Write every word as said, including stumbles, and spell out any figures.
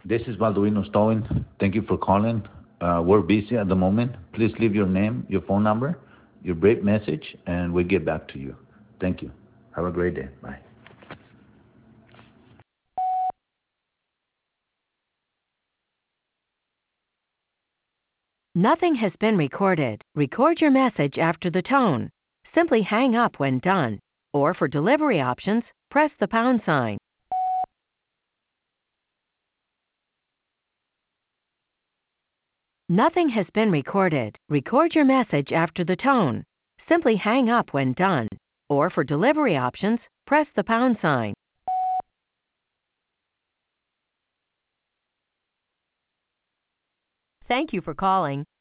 This is Balduino Stowin. Thank you for calling. Uh, we're busy at the moment. Please leave your name, your phone number, your brief message, and we'll get back to you. Thank you. Have a great day. Bye. Nothing has been recorded. Record your message after the tone. Simply hang up when done. Or for delivery options, press the pound sign. Nothing has been recorded. Record your message after the tone. Simply hang up when done. Or for delivery options, press the pound sign. Thank you for calling